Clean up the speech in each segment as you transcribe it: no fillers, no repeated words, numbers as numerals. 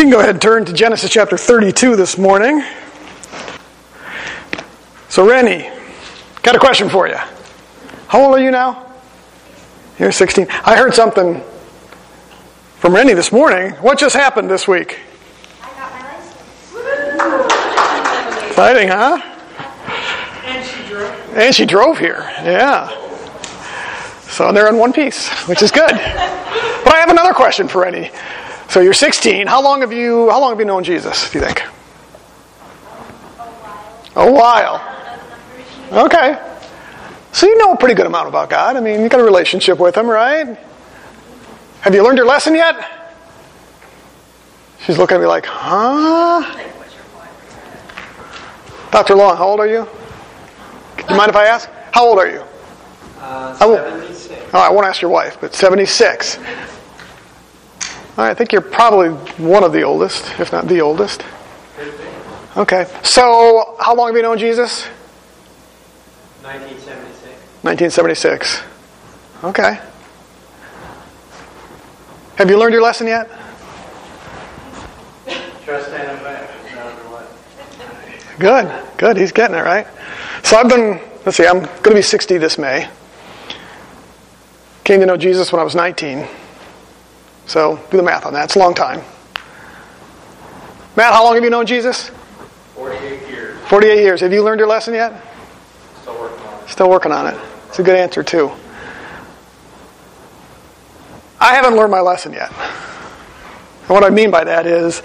You can go ahead and turn to Genesis chapter 32 this morning. So, Rennie, got a question for you. How old are you now? You're 16. I heard something from Rennie this morning. What just happened this week? I got my license. Exciting, huh? And she drove here. Yeah. So they're in one piece, which is good. But I have another question for Rennie. So you're 16. How long have you known Jesus, do you think? A while. Okay. So you know a pretty good amount about God. I mean, you got a relationship with Him, right? Have you learned your lesson yet? She's looking at me like, huh? Dr. Long, how old are you? Do you mind if I ask? How old are you? 76. Oh, I won't ask your wife, but 76. I think you're probably one of the oldest, if not the oldest. Okay. So, how long have you known Jesus? 1976. Okay. Have you learned your lesson yet? Trust and obey, no matter what. Good. He's getting it, right? So I'm going to be 60 this May. Came to know Jesus when I was 19. So do the math on that. It's a long time. Matt, how long have you known Jesus? 48 years. 48 years. Have you learned your lesson yet? Still working on it. Still working on it. It's a good answer, too. I haven't learned my lesson yet. And what I mean by that is,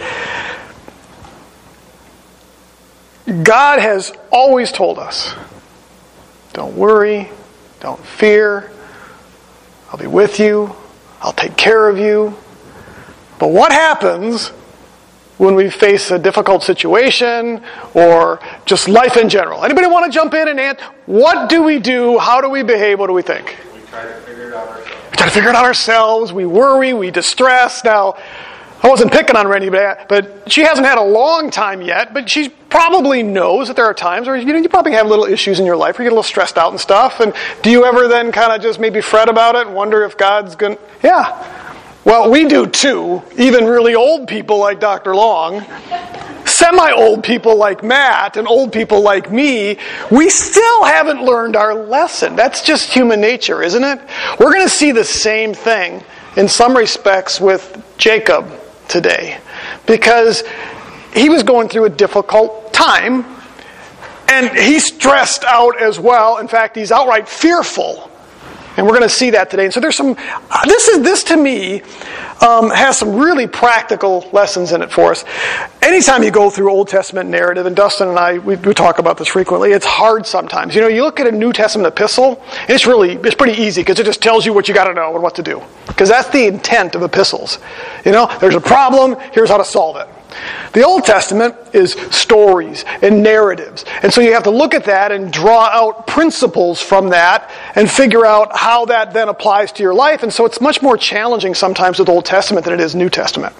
God has always told us, don't worry, don't fear, I'll be with you, I'll take care of you. But what happens when we face a difficult situation or just life in general? Anybody want to jump in and answer? What do we do? How do we behave? What do we think? We try to figure it out ourselves. We try to figure it out ourselves. We worry. We distress. Now, I wasn't picking on Rennie, but she hasn't had a long time yet, but she probably knows that there are times where you probably have little issues in your life where you get a little stressed out and stuff. And do you ever then kind of just maybe fret about it and wonder if God's going to... Yeah. Well, we do too. Even really old people like Dr. Long, semi-old people like Matt, and old people like me, we still haven't learned our lesson. That's just human nature, isn't it? We're going to see the same thing in some respects with Jacob today, because he was going through a difficult time, and he's stressed out as well. In fact, he's outright fearful, and we're going to see that today. And so there's some. This to me has some really practical lessons in it for us. Anytime you go through Old Testament narrative, and Dustin and I we talk about this frequently, it's hard sometimes. You look at a New Testament epistle, and it's pretty easy because it just tells you what you got to know and what to do. Because that's the intent of epistles. There's a problem, here's how to solve it. The Old Testament is stories and narratives. And so you have to look at that and draw out principles from that and figure out how that then applies to your life. And so it's much more challenging sometimes with Old Testament than it is New Testament.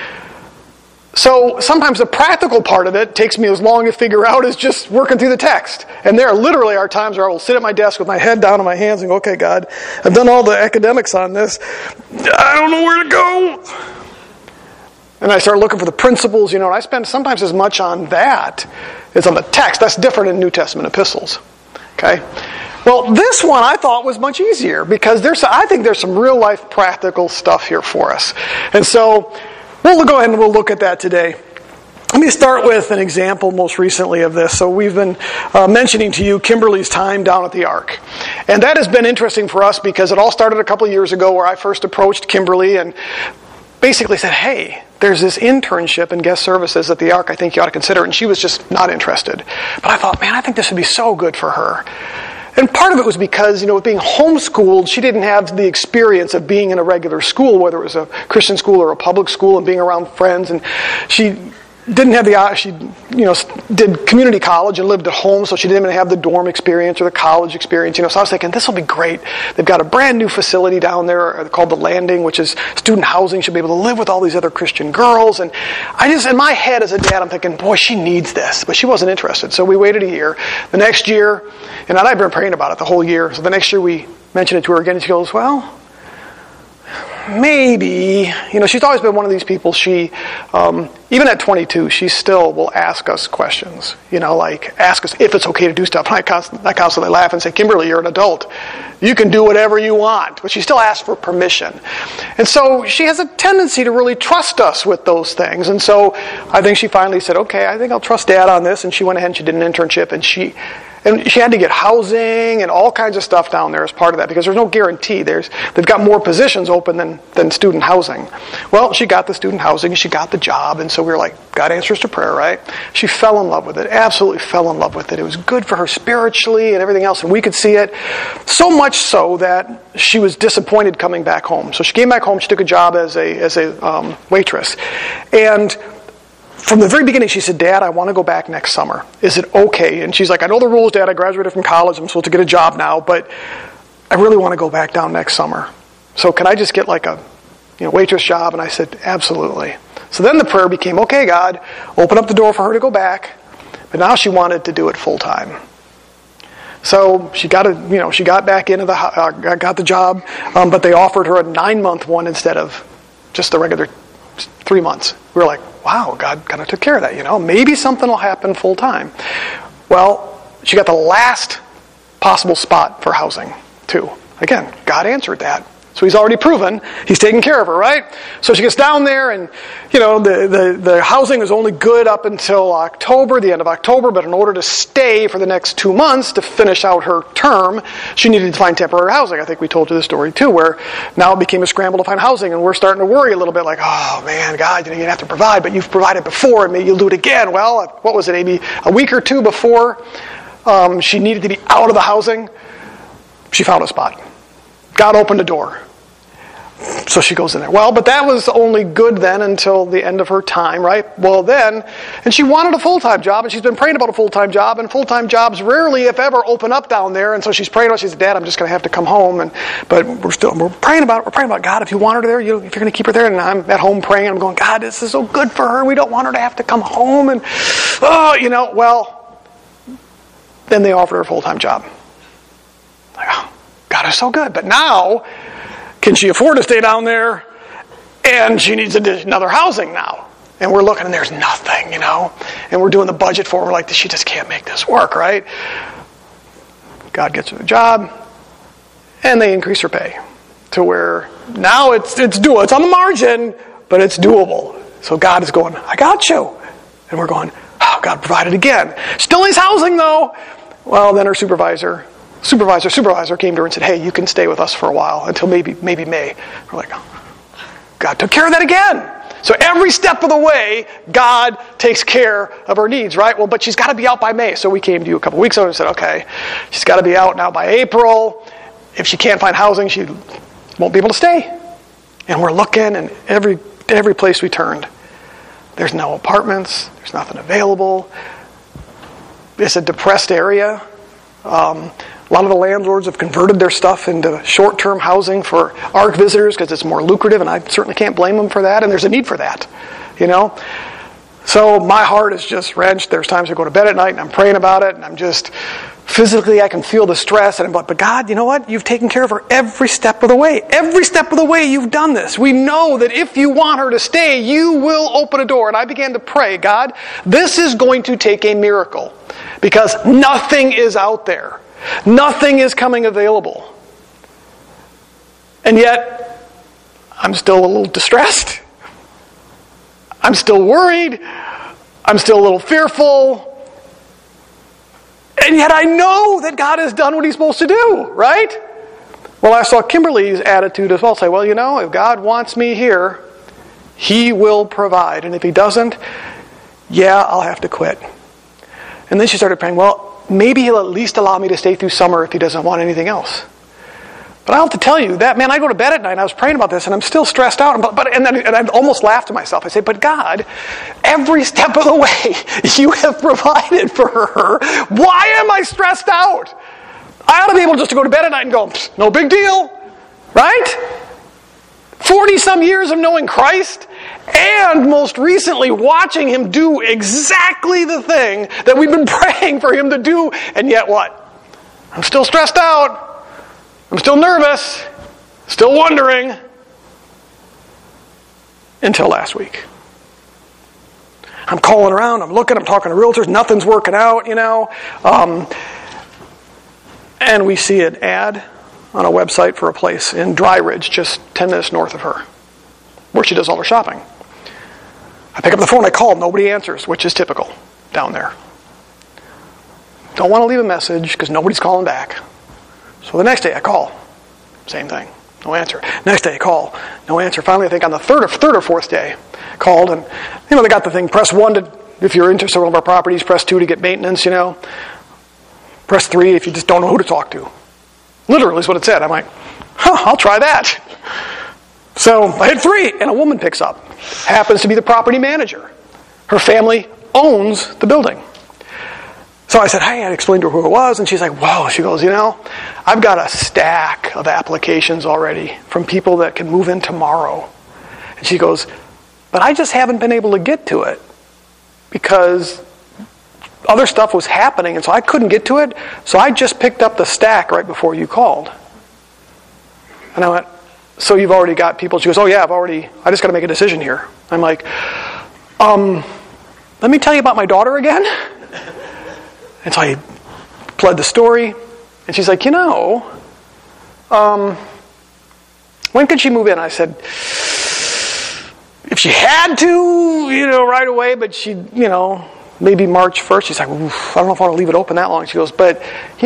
So sometimes the practical part of it takes me as long to figure out as just working through the text. And there literally are times where I will sit at my desk with my head down on my hands and go, okay, God, I've done all the academics on this. I don't know where to go. And I start looking for the principles, and I spend sometimes as much on that as on the text. That's different in New Testament epistles. Okay? Well, this one I thought was much easier because I think there's some real life practical stuff here for us. And so we'll go ahead and we'll look at that today. Let me start with an example most recently of this. So we've been mentioning to you Kimberly's time down at the Ark. And that has been interesting for us because it all started a couple of years ago where I first approached Kimberly and basically said, hey, there's this internship in guest services at the Ark I think you ought to consider. And she was just not interested. But I thought, man, I think this would be so good for her. And part of it was because, with being homeschooled, she didn't have the experience of being in a regular school, whether it was a Christian school or a public school, and being around friends. And she didn't have she did community college and lived at home, so she didn't even have the dorm experience or the college experience. So I was thinking, this will be great. They've got a brand new facility down there called The Landing, which is student housing. She'll be able to live with all these other Christian girls. And in my head as a dad, I'm thinking, boy, she needs this. But she wasn't interested. So we waited a year. The next year, and I've been praying about it the whole year. So the next year we mentioned it to her again, and she goes, well, maybe, she's always been one of these people, she, even at 22, she still will ask us questions, like ask us if it's okay to do stuff. And I constantly laugh and say, Kimberly, you're an adult. You can do whatever you want. But she still asks for permission. And so she has a tendency to really trust us with those things. And so I think she finally said, okay, I think I'll trust Dad on this. And she went ahead and she did an internship, and she had to get housing and all kinds of stuff down there as part of that, because there's no guarantee. They've got more positions open than student housing. Well, she got the student housing, she got the job, and so we were like, God answers to prayer, right? She fell in love with it, absolutely fell in love with it. It was good for her spiritually and everything else, and we could see it. So much so that she was disappointed coming back home. So she came back home, she took a job as a waitress. And from the very beginning, she said, Dad, I want to go back next summer. Is it okay? And she's like, I know the rules, Dad. I graduated from college. I'm supposed to get a job now, but I really want to go back down next summer. So can I just get like a waitress job? And I said, absolutely. So then the prayer became, okay, God, open up the door for her to go back. But now she wanted to do it full time. So she got back into got the job, but they offered her a 9-month one instead of just the regular 3 months. We were like, wow, God kind of took care of that, Maybe something will happen full time. Well, she got the last possible spot for housing, too. Again, God answered that. So he's already proven he's taking care of her, right? So she gets down there, and, the housing is only good up until October, the end of October, but in order to stay for the next 2 months to finish out her term, she needed to find temporary housing. I think we told you the story, too, where now it became a scramble to find housing, and we're starting to worry a little bit, like, oh, man, God, you have to provide, but you've provided before, and maybe you'll do it again. Well, what was it, maybe a week or two before she needed to be out of the housing, she found a spot. God opened a door. So she goes in there. Well, but that was only good then until the end of her time, right? Well, then, and she wanted a full-time job, and she's been praying about a full-time job, and full-time jobs rarely, if ever, open up down there. And so she's praying about it. She said, Dad, I'm just going to have to come home. But we're praying about God, if you want her there, if you're going to keep her there. And I'm at home praying, and I'm going, God, this is so good for her. We don't want her to have to come home. And, well, then they offered her a full-time job. Like, oh, God is so good. But now, can she afford to stay down there? And she needs another housing now. And we're looking, and there's nothing, And we're doing the budget for her. We're like, she just can't make this work, right? God gets her a job, and they increase her pay to where now it's doable. It's on the margin, but it's doable. So God is going, I got you. And we're going, oh, God provided again. Still needs housing, though. Well, then her supervisor came to her and said, hey, you can stay with us for a while until maybe May. We're like, oh, God took care of that again. So every step of the way, God takes care of her needs, right? Well, but she's got to be out by May. So we came to you a couple weeks ago and said, okay, she's got to be out now by April. If she can't find housing, she won't be able to stay. And we're looking, and every place we turned, there's no apartments. There's nothing available. It's a depressed area. A lot of the landlords have converted their stuff into short-term housing for ARC visitors because it's more lucrative, and I certainly can't blame them for that, and there's a need for that, So my heart is just wrenched. There's times I go to bed at night, and I'm praying about it, and I'm just, physically I can feel the stress, and I'm like, but God, you know what? You've taken care of her every step of the way. Every step of the way you've done this. We know that if you want her to stay, you will open a door. And I began to pray, God, this is going to take a miracle because nothing is out there. Nothing is coming available. And yet, I'm still a little distressed. I'm still worried. I'm still a little fearful. And yet I know that God has done what He's supposed to do, right? Well, I saw Kimberly's attitude as well. Say, well, if God wants me here, He will provide. And if He doesn't, I'll have to quit. And then she started praying, well, maybe He'll at least allow me to stay through summer if He doesn't want anything else. But I have to tell you, I go to bed at night and I was praying about this and I'm still stressed out. And I almost laughed to myself. I say, but God, every step of the way You have provided for her. Why am I stressed out? I ought to be able just to go to bed at night and go, no big deal. Right? 40-some years of knowing Christ, and most recently watching Him do exactly the thing that we've been praying for Him to do, and yet what? I'm still stressed out. I'm still nervous. Still wondering. until last week. I'm calling around, I'm looking, I'm talking to realtors, nothing's working out, and we see an ad on a website for a place in Dry Ridge, just 10 minutes north of her, where she does all her shopping. I pick up the phone, I call, nobody answers, which is typical down there. Don't want to leave a message because nobody's calling back. So the next day I call, same thing, no answer. Next day I call, no answer. Finally, I think on the third or fourth day, called, and they got the thing, press 1 if you're interested in one of our properties, press 2 to get maintenance, press 3 if you just don't know who to talk to. Literally is what it said. I'm like, I'll try that. So I hit 3, and a woman picks up. Happens to be the property manager. Her family owns the building. So I said, hey, I explained to her who it was, and she's like, whoa. She goes, I've got a stack of applications already from people that can move in tomorrow. And she goes, but I just haven't been able to get to it because other stuff was happening, and so I couldn't get to it, so I just picked up the stack right before you called. And I went, so you've already got people? She goes, oh yeah, I just got to make a decision here. I'm like, let me tell you about my daughter again. And so I pled the story, and she's like, when could she move in? I said, if she had to, right away, but she, maybe March 1st. She's like, I don't know if I want to leave it open that long. She goes, but,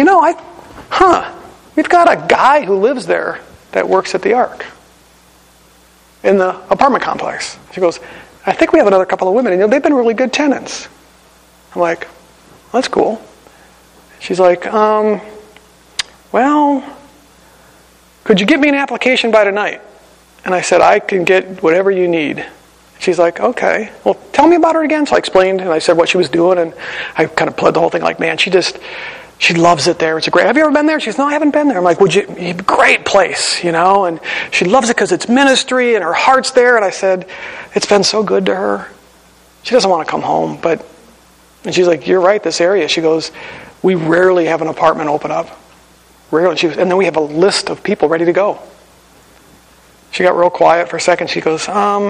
we've got a guy who lives there that works at the Ark in the apartment complex. She goes, I think we have another couple of women, and they've been really good tenants. I'm like, that's cool. She's like, well, could you give me an application by tonight? And I said, I can get whatever you need. She's like, okay. Well, tell me about her again. So I explained, and I said what she was doing, and I kind of pled the whole thing like, man, she loves it there. It's a great, have you ever been there? She goes, no, I haven't been there. I'm like, great place, and she loves it because it's ministry, and her heart's there. And I said, it's been so good to her. She doesn't want to come home, and she's like, you're right, this area. She goes, we rarely have an apartment open up. Rarely. And then we have a list of people ready to go. She got real quiet for a second. She goes,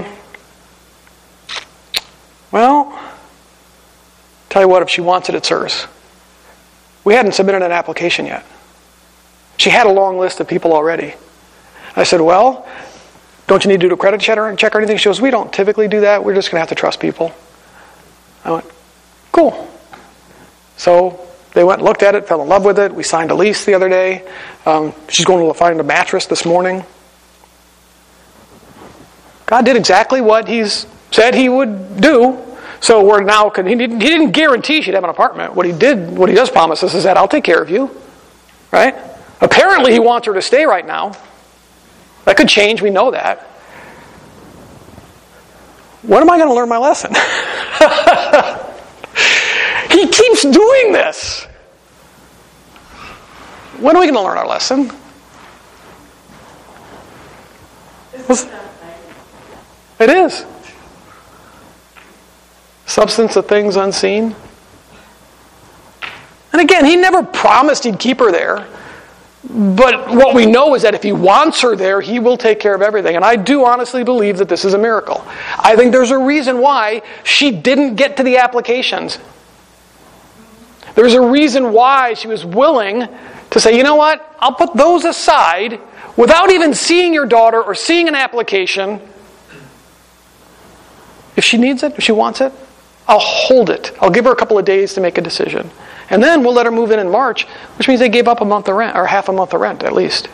well, tell you what, if she wants it, it's hers. We hadn't submitted an application yet. She had a long list of people already. I said, well, don't you need to do a credit check or anything? She goes, we don't typically do that. We're just going to have to trust people. I went, cool. So they went and looked at it, fell in love with it. We signed a lease the other day. She's going to find a mattress this morning. God did exactly what He's said He would do. So we're now, He didn't guarantee she'd have an apartment. What He does promise us is that I'll take care of you. Right? Apparently He wants her to stay right now. That could change, we know that. When am I going to learn my lesson? He keeps doing this. When are we going to learn our lesson? It is. Substance of things unseen. And again, He never promised He'd keep her there. But what we know is that if He wants her there, He will take care of everything. And I do honestly believe that this is a miracle. I think there's a reason why she didn't get to the applications. There's a reason why she was willing to say, you know what, I'll put those aside without even seeing your daughter or seeing an application. If she needs it, if she wants it, I'll hold it. I'll give her a couple of days to make a decision. And then we'll let her move in March, which means they gave up a month of rent, or half a month of rent at least.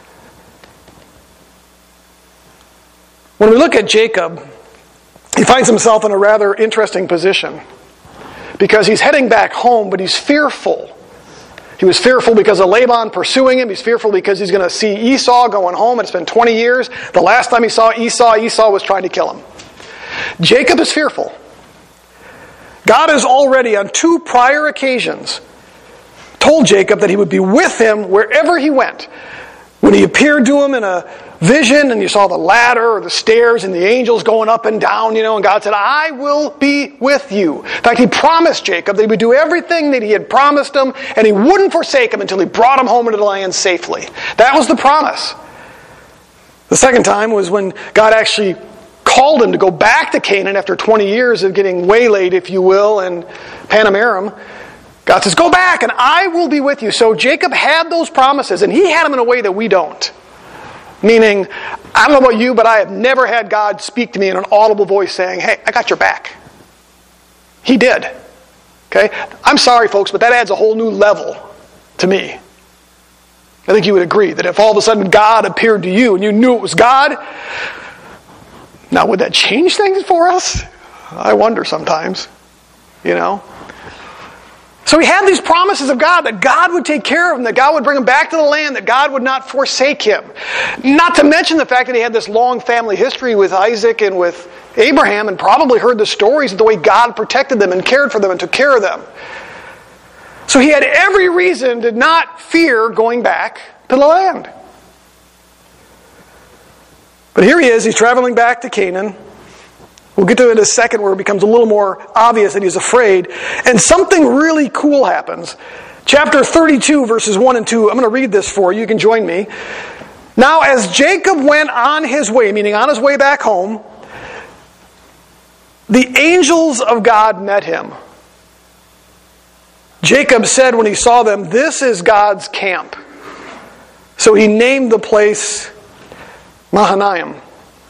When we look at Jacob, he finds himself in a rather interesting position. Because he's heading back home, but he's fearful. He was fearful because of Laban pursuing him. He's fearful because he's going to see Esau going home. And it's been 20 years. The last time he saw Esau was trying to kill him. Jacob is fearful. God has already, on 2 prior occasions, told Jacob that He would be with him wherever he went. When He appeared to him in a vision, and you saw the ladder or the stairs and the angels going up and down, and God said, I will be with you. In fact, He promised Jacob that He would do everything that He had promised him, and He wouldn't forsake him until He brought him home into the land safely. That was the promise. The second time was when God actually called him to go back to Canaan after 20 years of getting waylaid, if you will, in Padan Aram. God says, go back and I will be with you. So Jacob had those promises, and he had them in a way that we don't. Meaning, I don't know about you, but I have never had God speak to me in an audible voice saying, hey, I got your back. He did. Okay? I'm sorry, folks, but that adds a whole new level to me. I think you would agree that if all of a sudden God appeared to you and you knew it was God, now would that change things for us? I wonder sometimes, you know. So he had these promises of God, that God would take care of him, that God would bring him back to the land, that God would not forsake him. Not to mention the fact that he had this long family history with Isaac and with Abraham, and probably heard the stories of the way God protected them and cared for them and took care of them. So he had every reason to not fear going back to the land. But here he is, he's traveling back to Canaan. We'll get to it in a second where it becomes a little more obvious that he's afraid. And something really cool happens. Chapter 32, verses 1 and 2. I'm going to read this for you. You can join me. Now, as Jacob went on his way, meaning on his way back home, the angels of God met him. Jacob said when he saw them, this is God's camp. So he named the place Mahanaim.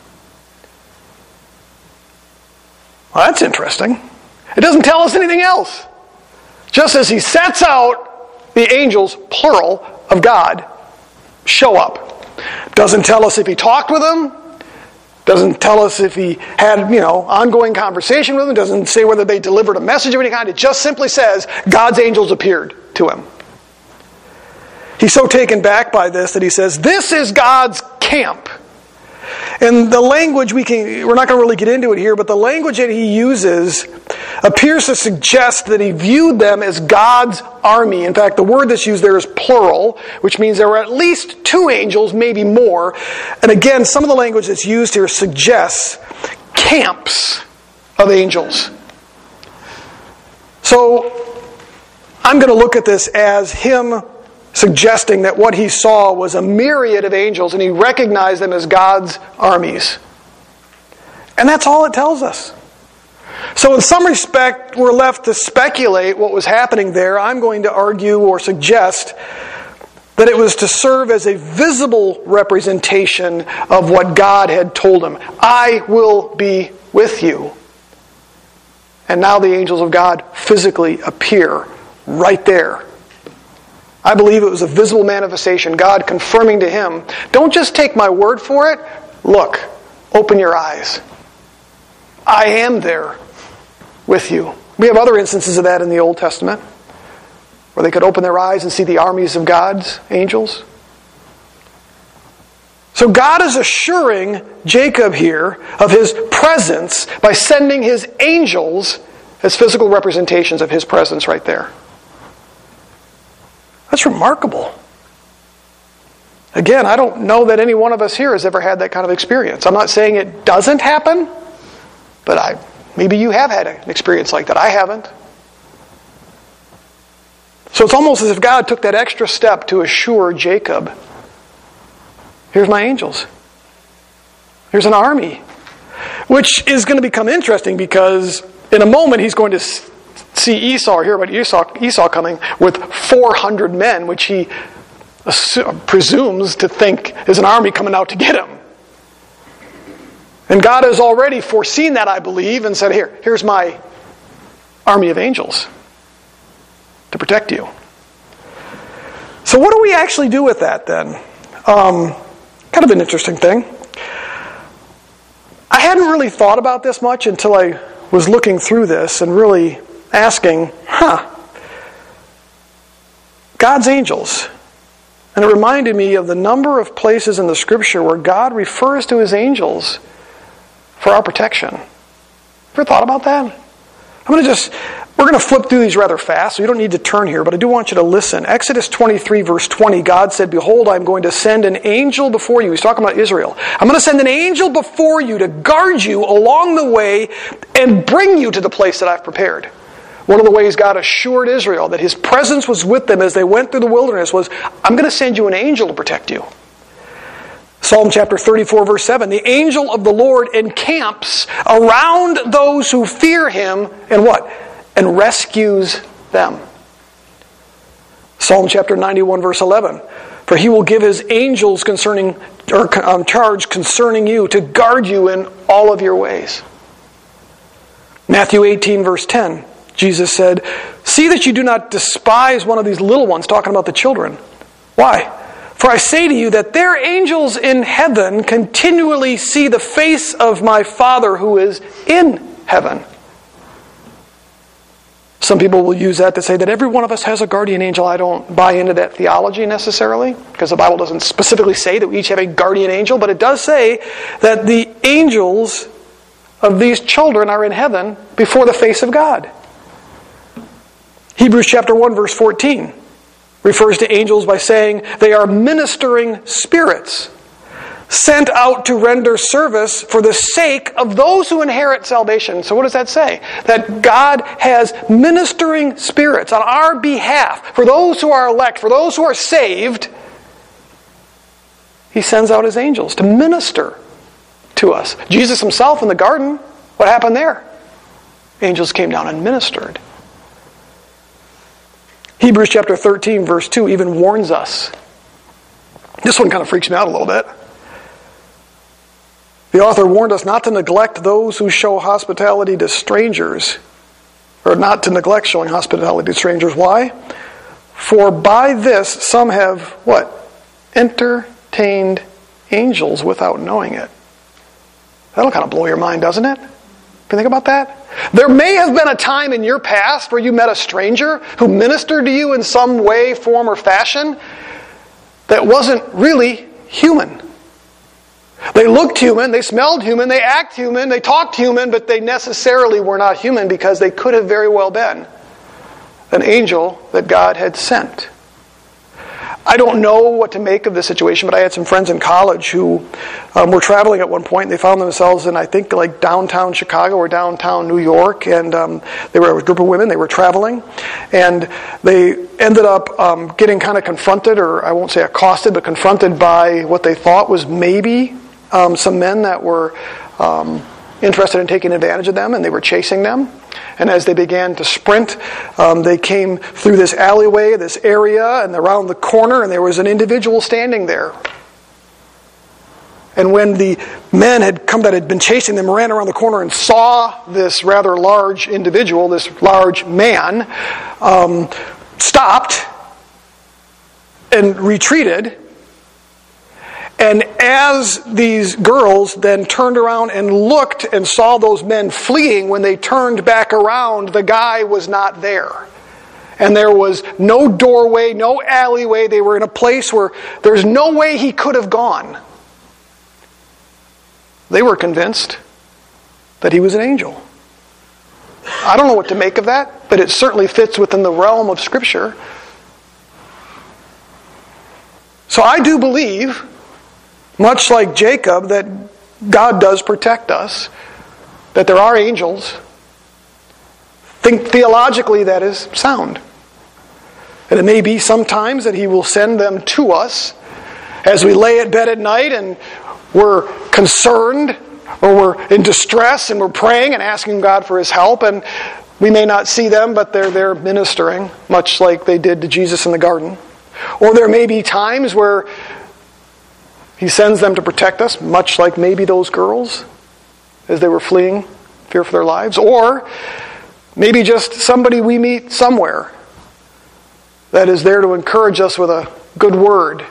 Well, that's interesting. It doesn't tell us anything else. Just as he sets out, the angels, plural, of God, show up. Doesn't tell us if he talked with them. Doesn't tell us if he had, ongoing conversation with them. Doesn't say whether they delivered a message of any kind. It just simply says God's angels appeared to him. He's so taken back by this that he says, this is God's camp. And the language, we're not going to really get into it here, but the language that he uses appears to suggest that he viewed them as God's army. In fact, the word that's used there is plural, which means there were at least 2 angels, maybe more. And again, some of the language that's used here suggests camps of angels. So, I'm going to look at this as him suggesting that what he saw was a myriad of angels and he recognized them as God's armies. And that's all it tells us. So in some respect, we're left to speculate what was happening there. I'm going to argue or suggest that it was to serve as a visible representation of what God had told him. I will be with you. And now the angels of God physically appear right there. I believe it was a visible manifestation, God confirming to him, don't just take my word for it, look, open your eyes. I am there with you. We have other instances of that in the Old Testament, where they could open their eyes and see the armies of God's angels. So God is assuring Jacob here of his presence by sending his angels as physical representations of his presence right there. That's remarkable. Again, I don't know that any one of us here has ever had that kind of experience. I'm not saying it doesn't happen, but maybe you have had an experience like that. I haven't. So it's almost as if God took that extra step to assure Jacob, here's my angels. Here's an army. Which is going to become interesting because in a moment he's going to see Esau, or hear about Esau coming with 400 men, which he presumes to think is an army coming out to get him. And God has already foreseen that, I believe, and said, here's my army of angels to protect you. So what do we actually do with that then? Kind of an interesting thing. I hadn't really thought about this much until I was looking through this and really asking, God's angels. And it reminded me of the number of places in the Scripture where God refers to his angels for our protection. Ever thought about that? We're going to flip through these rather fast, so you don't need to turn here, but I do want you to listen. Exodus 23, verse 20, God said, behold, I'm going to send an angel before you. He's talking about Israel. I'm going to send an angel before you to guard you along the way and bring you to the place that I've prepared. One of the ways God assured Israel that his presence was with them as they went through the wilderness was, I'm going to send you an angel to protect you. Psalm chapter 34, verse 7, the angel of the Lord encamps around those who fear him and what? And rescues them. Psalm chapter 91, verse 11, for he will give his angels charge concerning you to guard you in all of your ways. Matthew 18, verse 10, Jesus said, see that you do not despise one of these little ones, talking about the children. Why? For I say to you that their angels in heaven continually see the face of my Father who is in heaven. Some people will use that to say that every one of us has a guardian angel. I don't buy into that theology necessarily, because the Bible doesn't specifically say that we each have a guardian angel, but it does say that the angels of these children are in heaven before the face of God. Hebrews chapter 1, verse 14 refers to angels by saying they are ministering spirits sent out to render service for the sake of those who inherit salvation. So what does that say? That God has ministering spirits on our behalf. For those who are elect, for those who are saved, he sends out his angels to minister to us. Jesus himself in the garden, what happened there? Angels came down and ministered. Hebrews chapter 13, verse 2 even warns us. This one kind of freaks me out a little bit. The author warned us not to neglect those who show hospitality to strangers, or not to neglect showing hospitality to strangers. Why? For by this some have, what? Entertained angels without knowing it. That'll kind of blow your mind, doesn't it? Can you think about that? There may have been a time in your past where you met a stranger who ministered to you in some way, form, or fashion that wasn't really human. They looked human, they smelled human, they acted human, they talked human, but they necessarily were not human because they could have very well been an angel that God had sent. I don't know what to make of this situation, but I had some friends in college who were traveling at one point, and they found themselves in, I think, like downtown Chicago or downtown New York, and they were a group of women, they were traveling, and they ended up getting kind of confronted, or I won't say accosted, but confronted by what they thought was maybe some men that were interested in taking advantage of them, and they were chasing them. And as they began to sprint, they came through this alleyway, this area, and around the corner, and there was an individual standing there. And when the men that had been chasing them ran around the corner and saw this rather large individual, this large man, stopped and retreated. And as these girls then turned around and looked and saw those men fleeing, when they turned back around, the guy was not there. And there was no doorway, no alleyway. They were in a place where there's no way he could have gone. They were convinced that he was an angel. I don't know what to make of that, but it certainly fits within the realm of Scripture. So I do believe, much like Jacob, that God does protect us, that there are angels. Think theologically that is sound. And it may be sometimes that he will send them to us as we lay at bed at night and we're concerned or we're in distress and we're praying and asking God for his help, and we may not see them, but they're there ministering, much like they did to Jesus in the garden. Or there may be times where he sends them to protect us, much like maybe those girls as they were fleeing, fear for their lives. Or maybe just somebody we meet somewhere that is there to encourage us with a good word.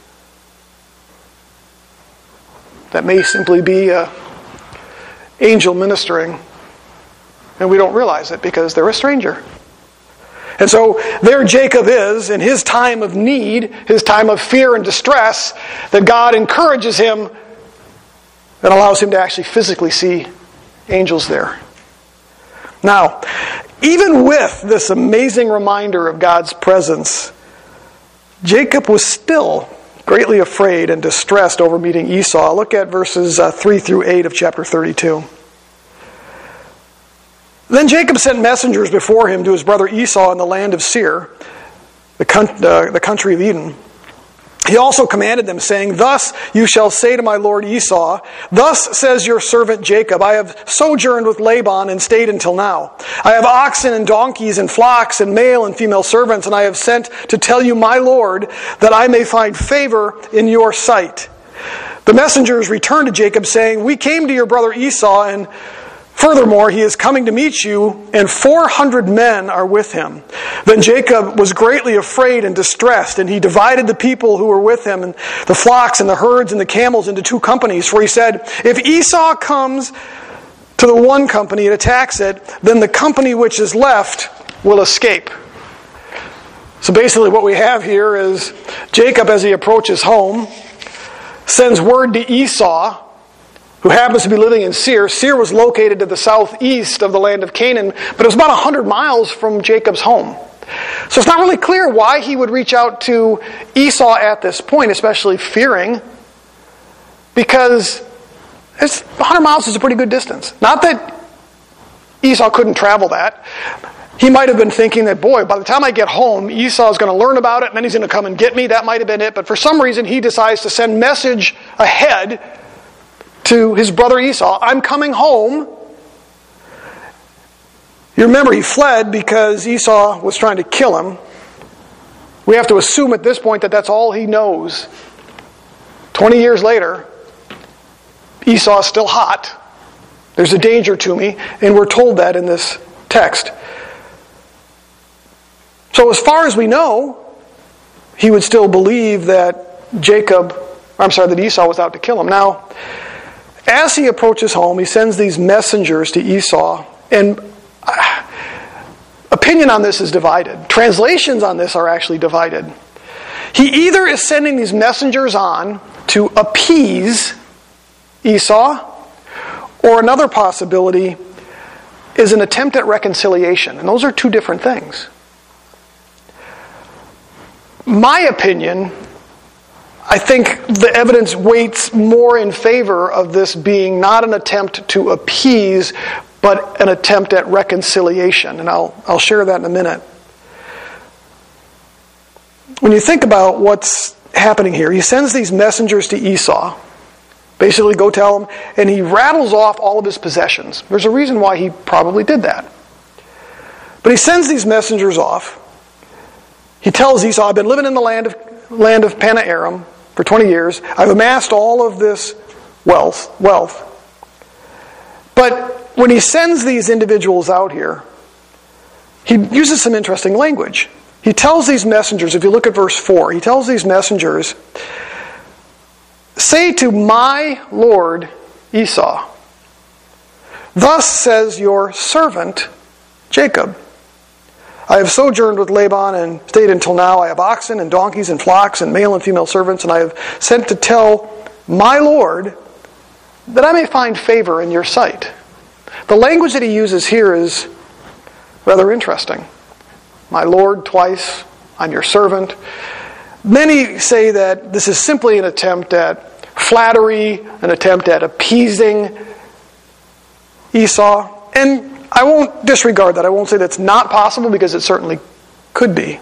That may simply be an angel ministering, and we don't realize it because they're a stranger. And so there Jacob is in his time of need, his time of fear and distress, that God encourages him and allows him to actually physically see angels there. Now, even with this amazing reminder of God's presence, Jacob was still greatly afraid and distressed over meeting Esau. Look at verses 3 through 8 of chapter 32. Then Jacob sent messengers before him to his brother Esau in the land of Seir, the country of Edom. He also commanded them, saying, "Thus you shall say to my lord Esau, Thus says your servant Jacob, I have sojourned with Laban and stayed until now. I have oxen and donkeys and flocks and male and female servants, and I have sent to tell you, my lord, that I may find favor in your sight." The messengers returned to Jacob, saying, "We came to your brother Esau, and furthermore, he is coming to meet you, and 400 men are with him." Then Jacob was greatly afraid and distressed, and he divided the people who were with him, and the flocks and the herds and the camels into 2 companies. For he said, "If Esau comes to the one company and attacks it, then the company which is left will escape." So basically what we have here is Jacob, as he approaches home, sends word to Esau, who happens to be living in Seir. Seir was located to the southeast of the land of Canaan, but it was about 100 miles from Jacob's home. So it's not really clear why he would reach out to Esau at this point, especially fearing, because 100 miles is a pretty good distance. Not that Esau couldn't travel that. He might have been thinking that, boy, by the time I get home, Esau is going to learn about it, and then he's going to come and get me. That might have been it. But for some reason, he decides to send message ahead to his brother Esau, "I'm coming home." You remember, he fled because Esau was trying to kill him. We have to assume at this point that that's all he knows. 20 years later, Esau is still hot. There's a danger to me, and we're told that in this text. So as far as we know, he would still believe that that Esau was out to kill him. Now, as he approaches home, he sends these messengers to Esau, and opinion on this is divided. Translations on this are actually divided. He either is sending these messengers on to appease Esau, or another possibility is an attempt at reconciliation. And those are 2 different things. My opinion, I think the evidence weights more in favor of this being not an attempt to appease, but an attempt at reconciliation. And I'll share that in a minute. When you think about what's happening here, he sends these messengers to Esau. Basically, go tell him, and he rattles off all of his possessions. There's a reason why he probably did that. But he sends these messengers off. He tells Esau, "I've been living in the land of Panna-Aram for 20 years. I've amassed all of this wealth. But when he sends these individuals out here, he uses some interesting language. He tells these messengers, if you look at verse 4, he tells these messengers, "Say to my lord Esau, Thus says your servant Jacob, I have sojourned with Laban and stayed until now. I have oxen and donkeys and flocks and male and female servants, and I have sent to tell my lord that I may find favor in your sight." The language that he uses here is rather interesting. My lord twice, I'm your servant. Many say that this is simply an attempt at flattery, an attempt at appeasing Esau. And I won't disregard that. I won't say that's not possible, because it certainly could be.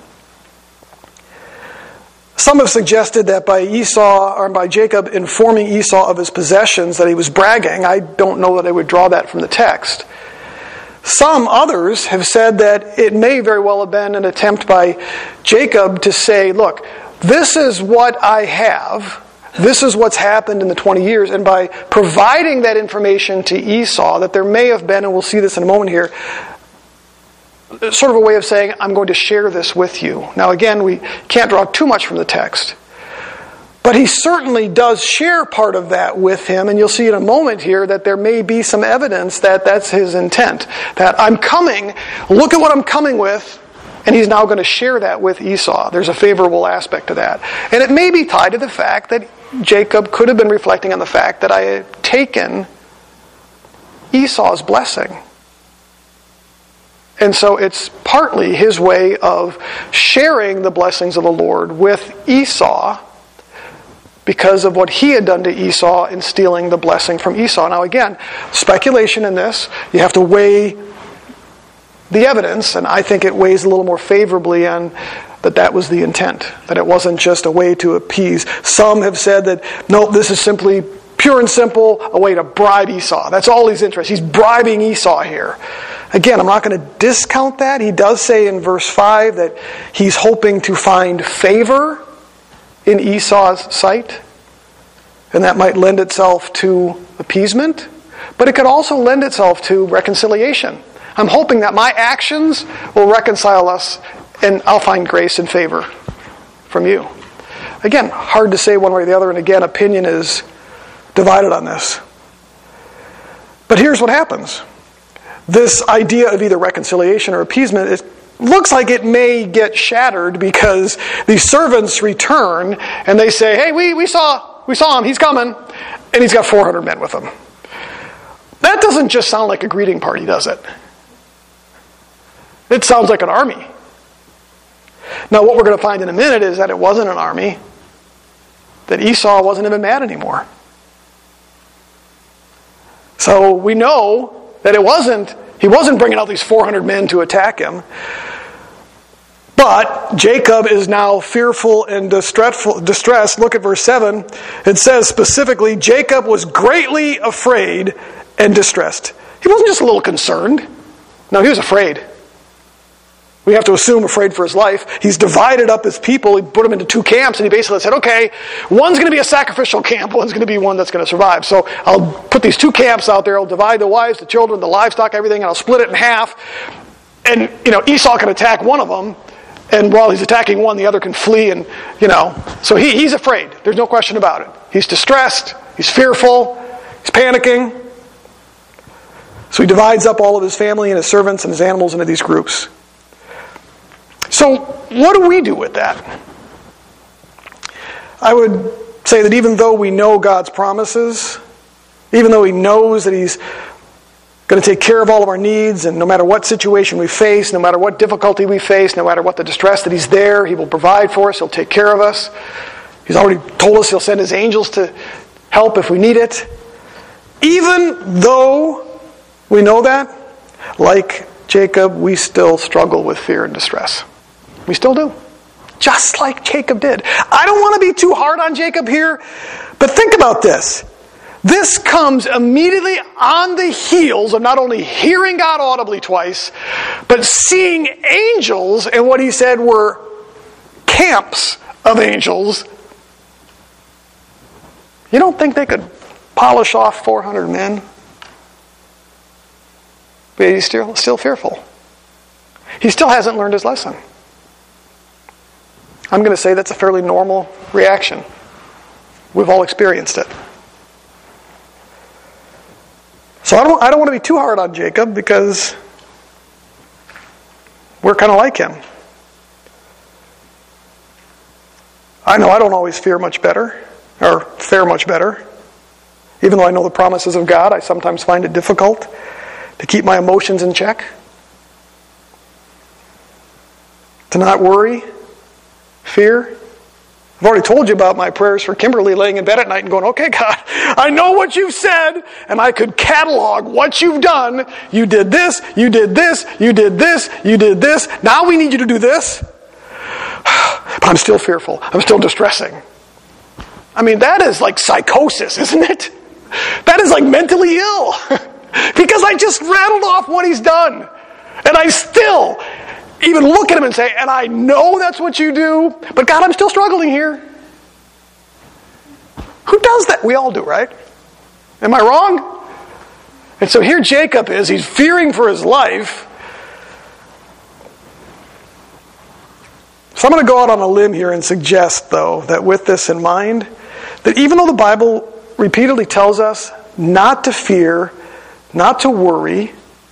Some have suggested that by Jacob informing Esau of his possessions, that he was bragging. I don't know that I would draw that from the text. Some others have said that it may very well have been an attempt by Jacob to say, "Look, this is what I have. This is what's happened in the 20 years. And by providing that information to Esau, that there may have been, and we'll see this in a moment here, sort of a way of saying, I'm going to share this with you. Now again, we can't draw too much from the text. But he certainly does share part of that with him, and you'll see in a moment here that there may be some evidence that that's his intent. That I'm coming, look at what I'm coming with, and he's now going to share that with Esau. There's a favorable aspect to that. And it may be tied to the fact that Jacob could have been reflecting on the fact that I had taken Esau's blessing. And so it's partly his way of sharing the blessings of the Lord with Esau because of what he had done to Esau in stealing the blessing from Esau. Now again, speculation in this. You have to weigh the evidence, and I think it weighs a little more favorably on that was the intent, that it wasn't just a way to appease. Some have said that, no, this is simply pure and simple a way to bribe Esau. That's all he's interested. He's bribing Esau here. Again, I'm not going to discount that. He does say in verse 5 that he's hoping to find favor in Esau's sight, and that might lend itself to appeasement, but it could also lend itself to reconciliation. I'm hoping that my actions will reconcile us and I'll find grace and favor from you. Again, hard to say one way or the other, and again, opinion is divided on this. But here's what happens. This idea of either reconciliation or appeasement, it looks like it may get shattered because these servants return and they say, hey, we saw him, he's coming, and he's got 400 men with him. That doesn't just sound like a greeting party, does it? It sounds like an army. Now, what we're going to find in a minute is that it wasn't an army, that Esau wasn't even mad anymore. So we know that he wasn't bringing out these 400 men to attack him. But Jacob is now fearful and distressed. Look at verse 7. It says specifically, Jacob was greatly afraid and distressed. He wasn't just a little concerned. No, he was afraid. We have to assume afraid for his life. He's divided up his people. He put them into two camps, and he basically said, okay, one's going to be a sacrificial camp, one's going to be one that's going to survive. So I'll put these two camps out there. I'll divide the wives, the children, the livestock, everything, and I'll split it in half. And, Esau can attack one of them, and while he's attacking one, the other can flee, and, So he's afraid. There's no question about it. He's distressed. He's fearful. He's panicking. So he divides up all of his family and his servants and his animals into these groups. So what do we do with that? I would say that even though we know God's promises, even though He knows that He's going to take care of all of our needs, and no matter what situation we face, no matter what difficulty we face, no matter what the distress, that He's there, He will provide for us, He'll take care of us. He's already told us He'll send His angels to help if we need it. Even though we know that, like Jacob, we still struggle with fear and distress. We still do. Just like Jacob did. I don't want to be too hard on Jacob here, but think about this. This comes immediately on the heels of not only hearing God audibly twice, but seeing angels, and what he said were camps of angels. You don't think they could polish off 400 men? But he's still fearful. He still hasn't learned his lesson. I'm going to say that's a fairly normal reaction. We've all experienced it. So I don't want to be too hard on Jacob because we're kind of like him. I know I don't always fare much better. Even though I know the promises of God, I sometimes find it difficult to keep my emotions in check. To not worry. Fear. I've already told you about my prayers for Kimberly laying in bed at night and going, okay, God, I know what you've said, and I could catalog what you've done. You did this, you did this, you did this, you did this. Now we need you to do this. But I'm still fearful. I'm still distressing. I mean, that is like psychosis, isn't it? That is like mentally ill. Because I just rattled off what he's done. And I still even look at him and say, and I know that's what you do, but God, I'm still struggling here. Who does that? We all do, right? Am I wrong? And so here Jacob is, he's fearing for his life. So I'm going to go out on a limb here and suggest, though, that with this in mind, that even though the Bible repeatedly tells us not to fear, not to worry,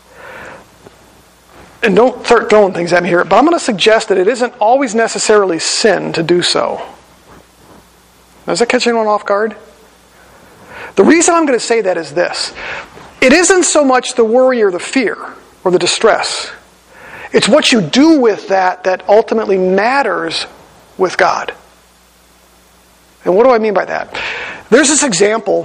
and don't start throwing things at me here, but I'm going to suggest that it isn't always necessarily sin to do so. Does that catch anyone off guard? The reason I'm going to say that is this. It isn't so much the worry or the fear or the distress. It's what you do with that ultimately matters with God. And what do I mean by that? There's this example.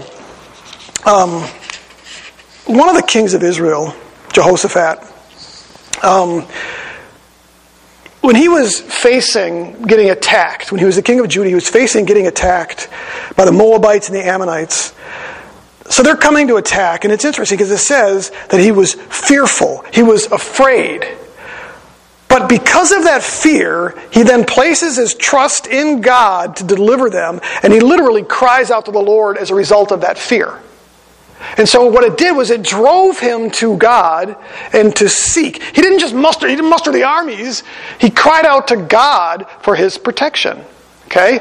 One of the kings of Israel, Jehoshaphat, when he was facing getting attacked, when he was the king of Judah, he was facing getting attacked by the Moabites and the Ammonites. So they're coming to attack, and it's interesting because it says that he was fearful. He was afraid. But because of that fear, he then places his trust in God to deliver them, and he literally cries out to the Lord as a result of that fear. And so what it did was it drove him to God and to seek. He didn't muster the armies. He cried out to God for his protection. Okay?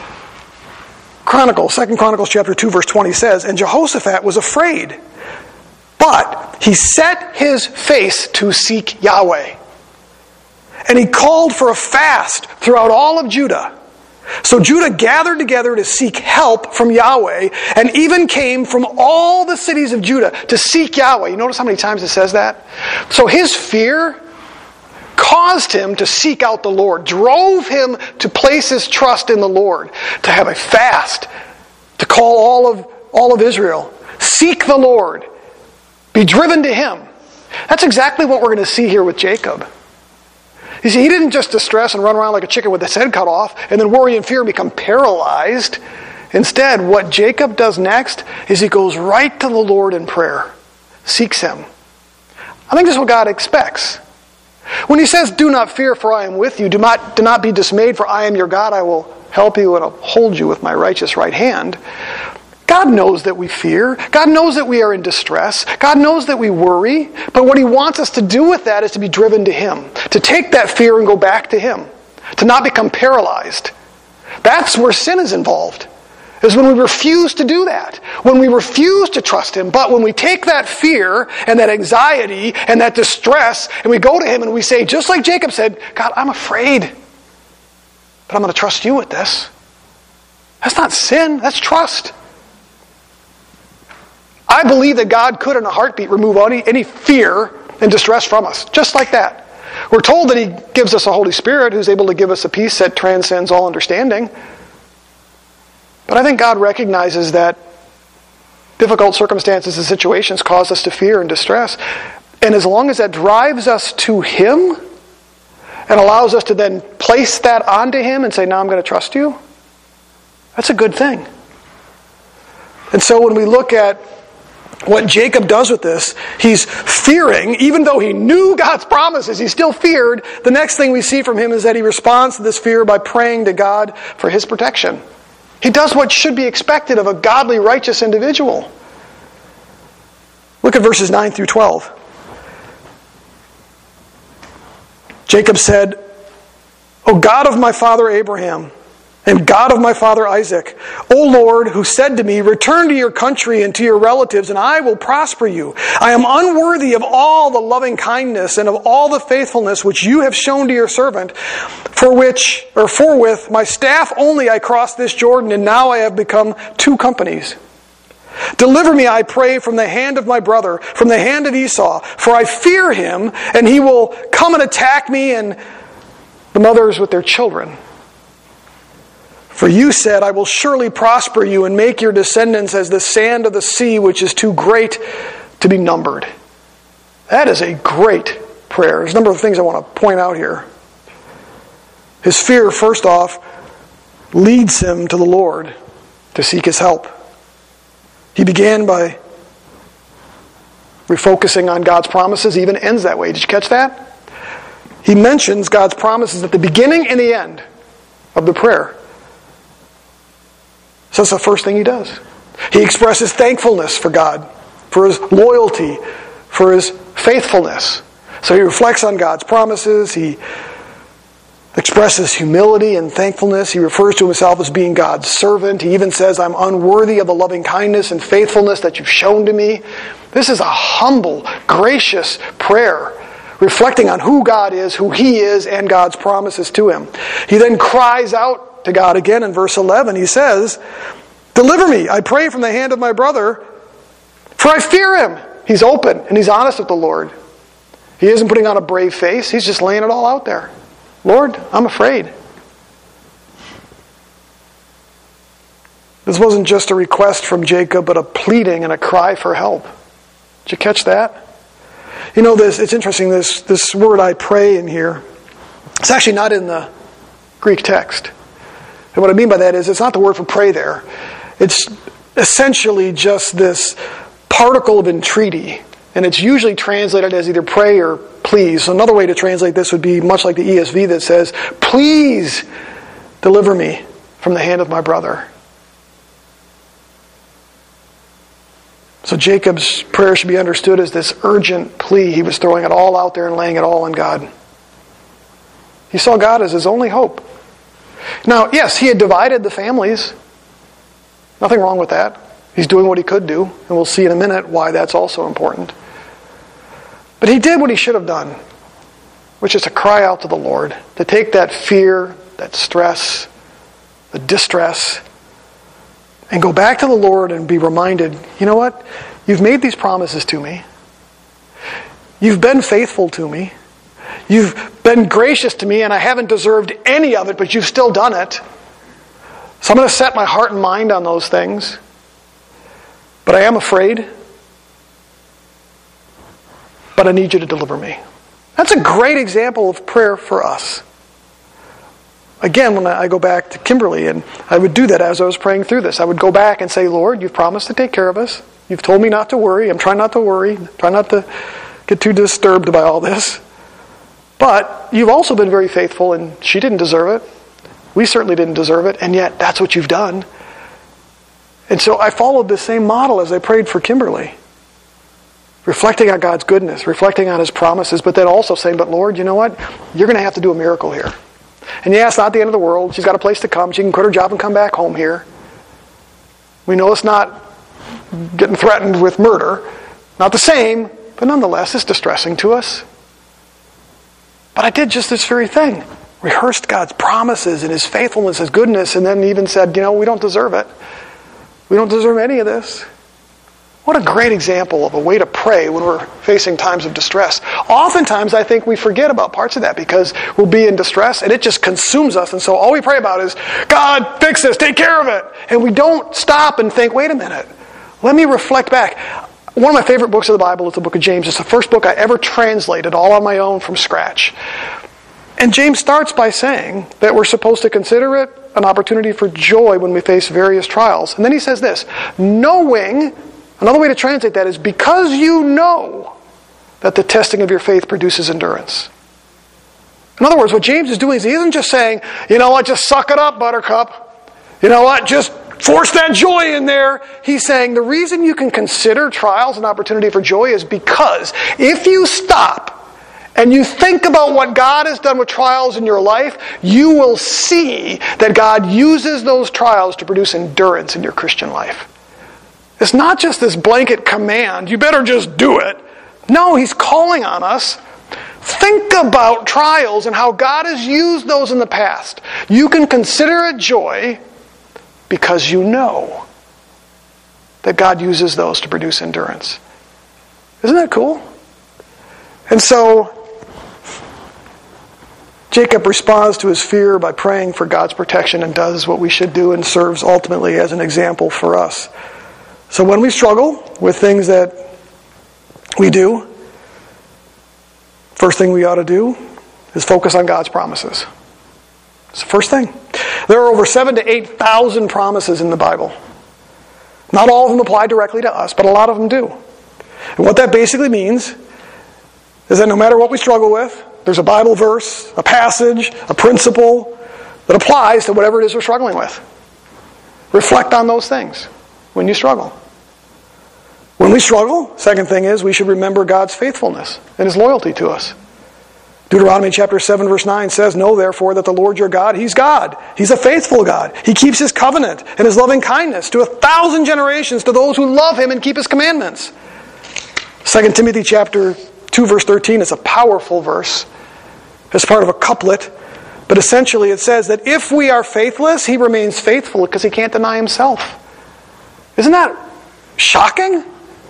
2 Chronicles chapter 2 verse 20 says, "And Jehoshaphat was afraid, but he set his face to seek Yahweh. And he called for a fast throughout all of Judah. So Judah gathered together to seek help from Yahweh, and even came from all the cities of Judah to seek Yahweh." You notice how many times it says that? So his fear caused him to seek out the Lord, drove him to place his trust in the Lord, to have a fast, to call all of Israel, seek the Lord, be driven to him. That's exactly what we're going to see here with Jacob. You see, he didn't just distress and run around like a chicken with its head cut off and then worry and fear and become paralyzed. Instead, what Jacob does next is he goes right to the Lord in prayer, seeks him. I think this is what God expects. When he says, "Do not fear, for I am with you. Do not be dismayed, for I am your God. I will help you and uphold you with my righteous right hand." God knows that we fear. God knows that we are in distress. God knows that we worry. But what he wants us to do with that is to be driven to him. To take that fear and go back to him. To not become paralyzed. That's where sin is involved. Is when we refuse to do that. When we refuse to trust him. But when we take that fear and that anxiety and that distress and we go to him and we say, just like Jacob said, "God, I'm afraid. But I'm going to trust you with this." That's not sin. That's trust. I believe that God could in a heartbeat remove any fear and distress from us. Just like that. We're told that he gives us a Holy Spirit who's able to give us a peace that transcends all understanding. But I think God recognizes that difficult circumstances and situations cause us to fear and distress. And as long as that drives us to him and allows us to then place that onto him and say, "Now I'm going to trust you," that's a good thing. And so when we look at what Jacob does with this, he's fearing, even though he knew God's promises, he still feared. The next thing we see from him is that he responds to this fear by praying to God for his protection. He does what should be expected of a godly, righteous individual. Look at verses 9 through 12. Jacob said, "O God of my father Abraham, and God of my father Isaac, O Lord, who said to me, 'Return to your country and to your relatives, and I will prosper you.' I am unworthy of all the loving kindness and of all the faithfulness which you have shown to your servant, forthwith my staff only I crossed this Jordan, and now I have become 2 companies. Deliver me, I pray, from the hand of my brother, from the hand of Esau, for I fear him, and he will come and attack me and the mothers with their children. For you said, I will surely prosper you and make your descendants as the sand of the sea, which is too great to be numbered." That is a great prayer. There's a number of things I want to point out here. His fear, first off, leads him to the Lord to seek his help. He began by refocusing on God's promises. He even ends that way. Did you catch that? He mentions God's promises at the beginning and the end of the prayer. So that's the first thing he does. He expresses thankfulness for God, for his loyalty, for his faithfulness. So he reflects on God's promises. He expresses humility and thankfulness. He refers to himself as being God's servant. He even says, "I'm unworthy of the loving kindness and faithfulness that you've shown to me." This is a humble, gracious prayer, reflecting on who God is, who he is, and God's promises to him. He then cries out to God again in verse 11. He says, "Deliver me, I pray, from the hand of my brother, for I fear him." He's open and he's honest with the Lord. He isn't putting on a brave face. He's just laying it all out there. "Lord, I'm afraid." This wasn't just a request from Jacob, but a pleading and a cry for help. Did you catch that? You know, it's interesting, this word "I pray" in here. It's actually not in the Greek text. And what I mean by that is it's not the word for pray there. It's essentially just this particle of entreaty. And it's usually translated as either pray or please. So another way to translate this would be much like the ESV that says, please deliver me from the hand of my brother. So Jacob's prayer should be understood as this urgent plea. He was throwing it all out there and laying it all on God. He saw God as his only hope. Now, yes, he had divided the families. Nothing wrong with that. He's doing what he could do, and we'll see in a minute why that's also important. But he did what he should have done, which is to cry out to the Lord, to take that fear, that stress, the distress, and go back to the Lord and be reminded, you know what? You've made these promises to me. You've been faithful to me. You've been gracious to me, and I haven't deserved any of it, but you've still done it. So I'm going to set my heart and mind on those things. But I am afraid. But I need you to deliver me. That's a great example of prayer for us. Again, when I go back to Kimberly, and I would do that as I was praying through this. I would go back and say, Lord, you've promised to take care of us. You've told me not to worry. I'm trying not to worry. Try not to get too disturbed by all this. But you've also been very faithful, and she didn't deserve it. We certainly didn't deserve it, and yet that's what you've done. And so I followed the same model as I prayed for Kimberly. Reflecting on God's goodness, reflecting on His promises, but then also saying, but Lord, you know what? You're going to have to do a miracle here. And yeah, it's not the end of the world. She's got a place to come. She can quit her job and come back home here. We know it's not getting threatened with murder. Not the same, but nonetheless, it's distressing to us. But I did just this very thing. Rehearsed God's promises and His faithfulness, His goodness, and then even said, you know, we don't deserve it. We don't deserve any of this. What a great example of a way to pray when we're facing times of distress. Oftentimes, I think we forget about parts of that because we'll be in distress and it just consumes us. And so all we pray about is, God, fix this, take care of it. And we don't stop and think, wait a minute, let me reflect back. One of my favorite books of the Bible is the book of James. It's the first book I ever translated all on my own from scratch. And James starts by saying that we're supposed to consider it an opportunity for joy when we face various trials. And then he says this, knowing, another way to translate that is because you know that the testing of your faith produces endurance. In other words, what James is doing is he isn't just saying, you know what, just suck it up, buttercup. You know what, just force that joy in there. He's saying the reason you can consider trials an opportunity for joy is because if you stop and you think about what God has done with trials in your life, you will see that God uses those trials to produce endurance in your Christian life. It's not just this blanket command, you better just do it. No, He's calling on us. Think about trials and how God has used those in the past. You can consider it joy because you know that God uses those to produce endurance. Isn't that cool? And so, Jacob responds to his fear by praying for God's protection and does what we should do and serves ultimately as an example for us. So when we struggle with things that we do, first thing we ought to do is focus on God's promises. It's the first thing. There are over 7,000 to 8,000 promises in the Bible. Not all of them apply directly to us, but a lot of them do. And what that basically means is that no matter what we struggle with, there's a Bible verse, a passage, a principle that applies to whatever it is we're struggling with. Reflect on those things when you struggle. When we struggle, second thing is we should remember God's faithfulness and His loyalty to us. Deuteronomy chapter 7 verse 9 says, know therefore that the Lord your God, He's God. He's a faithful God. He keeps His covenant and His loving kindness to 1,000 generations to those who love Him and keep His commandments. 2 Timothy chapter 2 verse 13 is a powerful verse. It's part of a couplet. But essentially it says that if we are faithless, He remains faithful because He can't deny Himself. Isn't that shocking?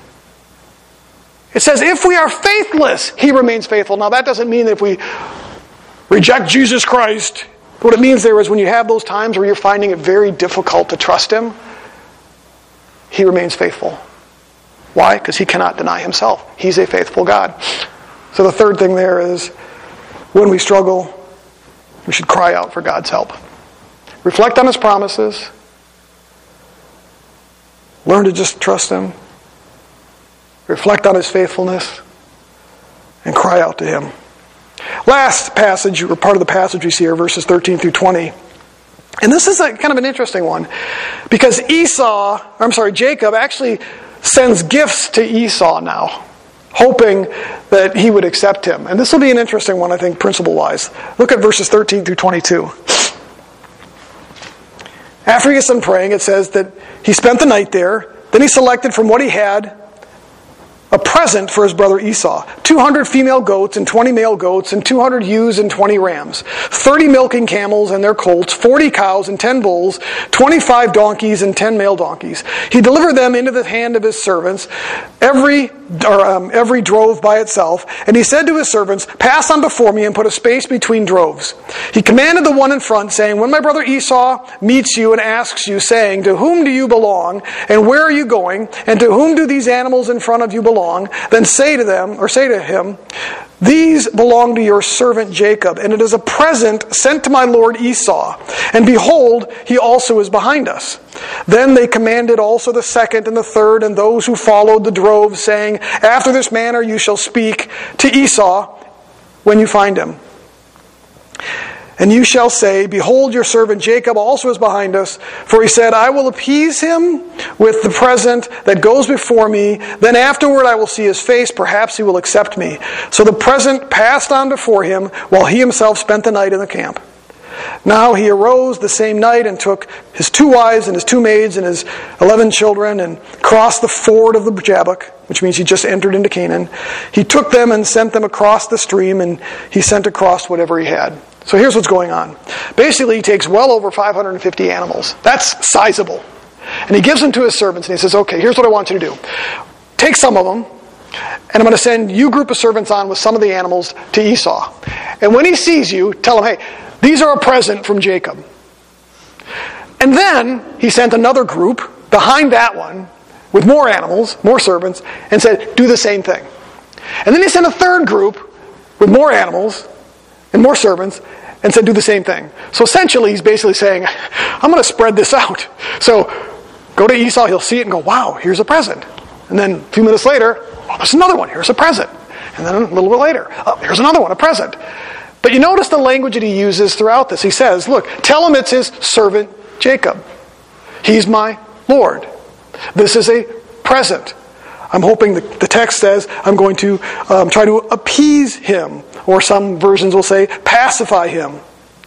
It says, if we are faithless, He remains faithful. Now, that doesn't mean that if we reject Jesus Christ, what it means there is when you have those times where you're finding it very difficult to trust Him, He remains faithful. Why? Because He cannot deny Himself. He's a faithful God. So the third thing there is, when we struggle, We should cry out for God's help. Reflect on His promises. Learn to just trust Him. Reflect on His faithfulness. And cry out to Him. Last passage, or part of the passage we see here, verses 13 through 20. And this is kind of an interesting one. Because Jacob actually sends gifts to Esau now, hoping that he would accept him. And this will be an interesting one, I think, principle-wise. Look at verses 13 through 22. After he gets done praying, it says that he spent the night there. Then he selected from what he had a present for his brother Esau. 200 female goats and 20 male goats and 200 ewes and 20 rams. 30 milking camels and their colts, 40 cows and 10 bulls, 25 donkeys and 10 male donkeys. He delivered them into the hand of his servants, every drove by itself. And he said to his servants, "Pass on before me and put a space between droves." He commanded the one in front, saying, "When my brother Esau meets you and asks you, saying, 'To whom do you belong? And where are you going? And to whom do these animals in front of you belong?' Then say to him, 'These belong to your servant Jacob, and it is a present sent to my lord Esau. And behold, he also is behind us.' Then they commanded also the second and the third and those who followed the drove, saying, 'After this manner you shall speak to Esau when you find him. And you shall say, Behold, your servant Jacob also is behind us. For he said, I will appease him with the present that goes before me. Then afterward I will see his face. Perhaps he will accept me.' So the present passed on before him, while he himself spent the night in the camp. Now he arose the same night and took his 2 wives and his 2 maids and his 11 children and crossed the ford of the Jabbok, which means he just entered into Canaan. He took them and sent them across the stream, and he sent across whatever he had." So here's what's going on. Basically, he takes well over 550 animals. That's sizable. And he gives them to his servants, and he says, "Okay, here's what I want you to do. Take some of them, and I'm going to send you group of servants on with some of the animals to Esau. And when he sees you, tell him, hey, these are a present from Jacob." And then he sent another group behind that one with more animals, more servants, and said, "Do the same thing." And then he sent a third group with more animals and more servants and said, "Do the same thing." So essentially he's basically saying, I'm going to spread this out. So go to Esau, he'll see it and go, "Wow, here's a present." And then a few minutes later, "Oh, there's another one, here's a present." And then a little bit later, "Oh, here's another one, a present." But you notice the language that he uses throughout this. He says, look, tell him it's his servant Jacob. He's my Lord. This is a present. I'm hoping the text says I'm going to try to appease him. Or some versions will say pacify him.